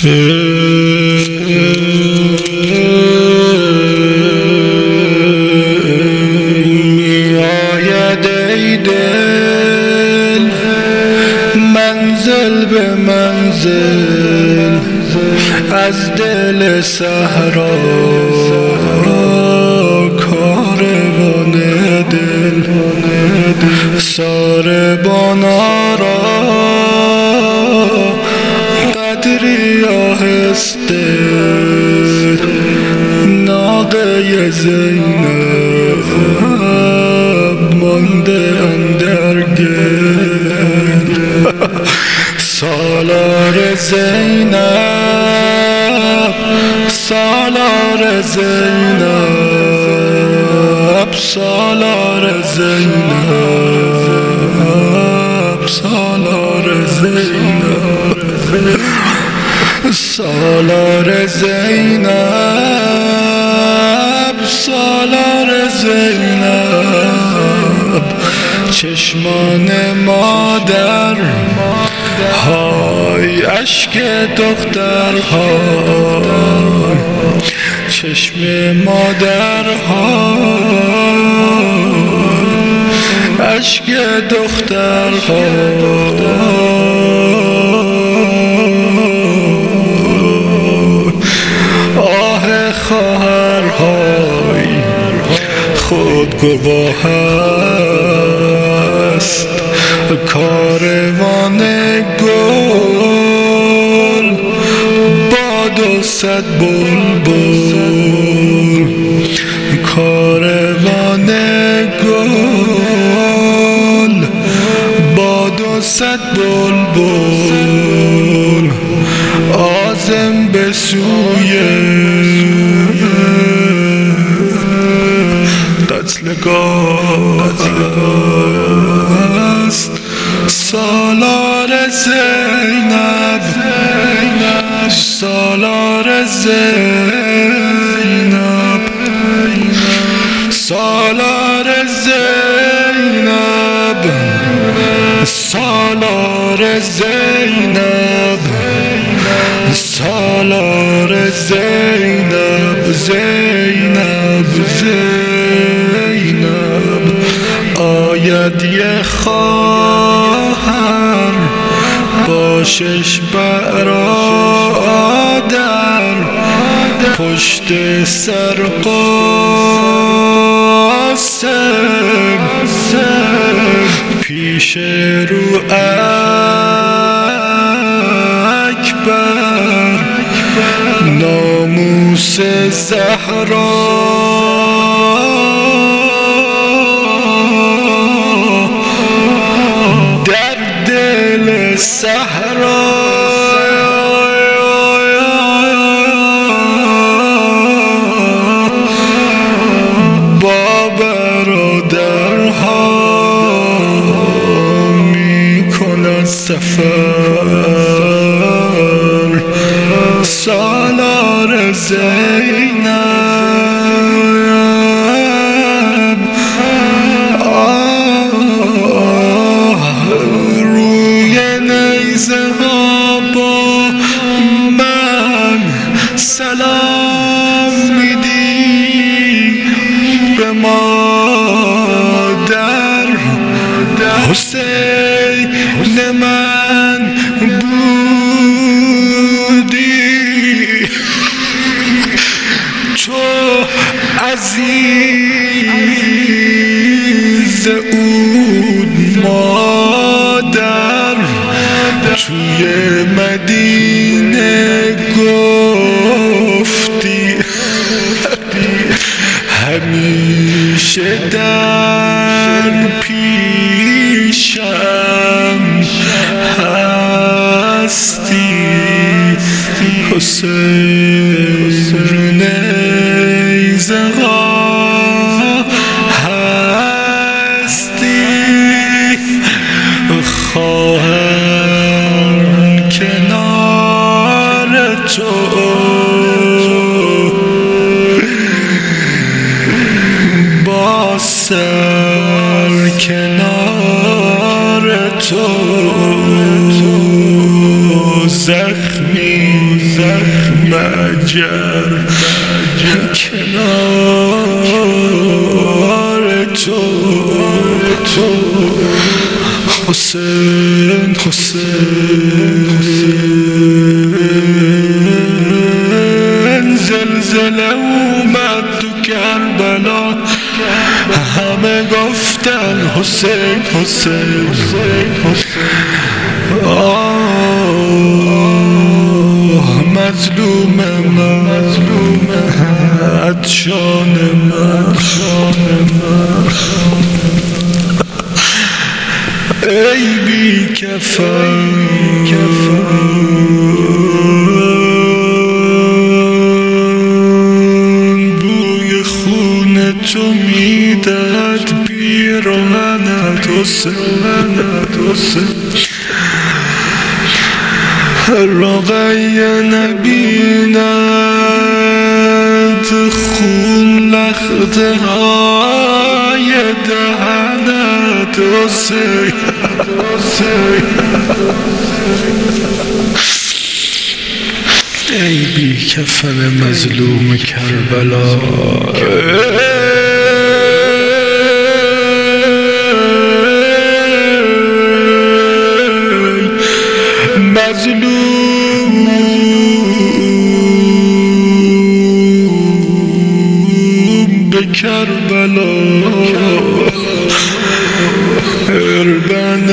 میآید ای دل منزل به منزل از دل صحرا، کاروان دل ساربانا را قدری آهسته ناقه زینب مانده اندر گل. سالار زینب، سالار زینب، سالار زینب، سالار زینب، سالار زینب، سالار زینب. چشمان مادر های اشک دختر های، چشم مادر های اشک دختر های، آه خواهر های خود گواه است. کاروان گل باد و صد بلبل، کاروان گل باد و صد بلبل، عازم به سوی قتلگاه است. سالار زینب، سالار زینب، سالار زینب، سالار زینب، سالار زینب، زینب، زینب. آید یه خواهر با شش برادر، پشت سر قاسم پیش رو اکبر، ناموس زهرا در دل صحرا. با برادرها می کند سفر، سالار زینب. روی نیزه ها با من سلام میدی، به مادر حسین من بودی، تو عزیز اود مادر توی مدینه گفتی همیشه در پیشم هستی. حسین نیزه ها هستی، خواهم کنار تو با سر کنار تو، زخمی مگر کنار تو حسین زلزله اومد تو کربلا همه گفتن حسین مظلوم من عطشان من ای بی کفن بوی خون تو میدهد پیراهنت حسین رقیه نبیند خون لخته های دهنت حسین ای بی کفن مظلوم کربلا مظلوم به کربلا اربن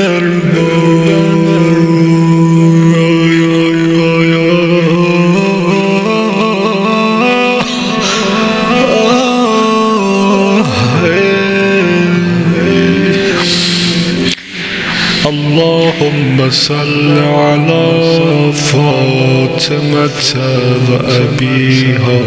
اللهم صل على فاطمة وأبيها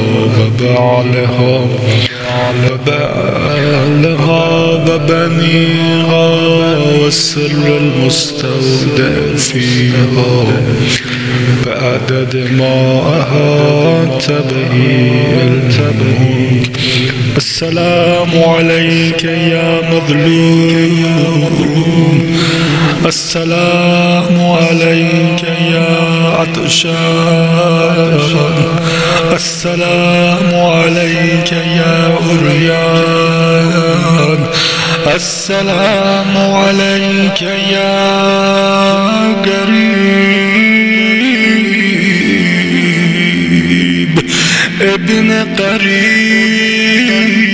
وبعلها وبنيها والسر المستودع فيها بعدد ما أحاط به علمك السلام عليك يا مظلوم السلام عليك يا عطشان السلام عليك يا عريان السلام عليك يا قريب ابن قريب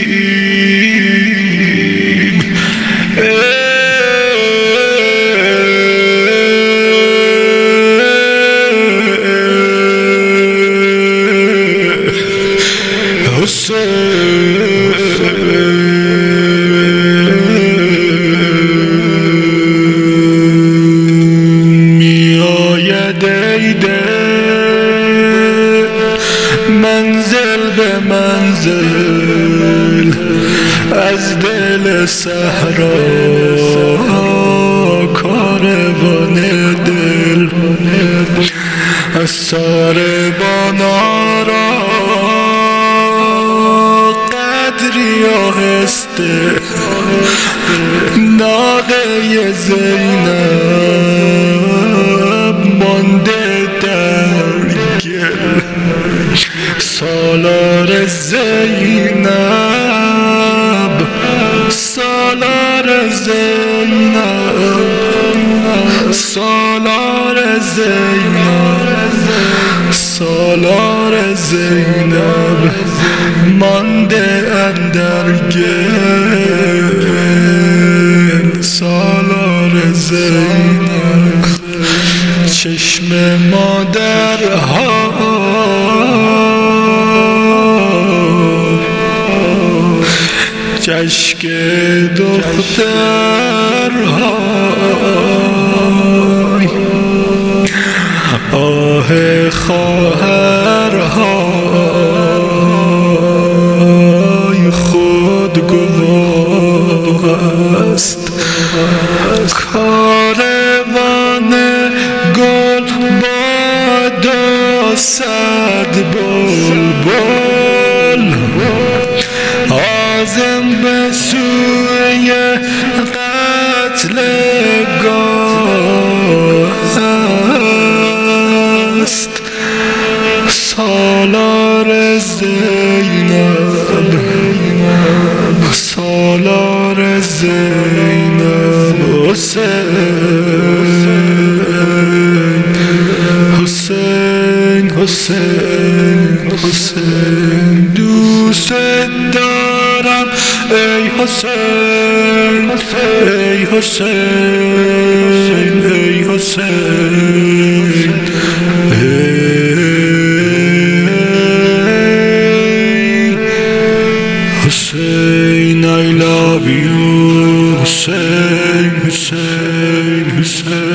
منزل به منزل از دل صحرا کاروان دل از ساربانا را قدری آهسته ناقه زینب مانده در گل سالار زینب سالار زینب سالار زینب سالار زینب مانده اندر گل سالار زینب چشم مادرها چشک دخترها آه خواهرها خودگواست کاروان گل باد و صد بلبل عازم به سوی قتلگاه است سالار زینب، سالار زینب، حسین حسین حسین دوست دارم ای حسین ای حسین ای حسین Hussein, I love you, Hussein, Hussein, Hussein.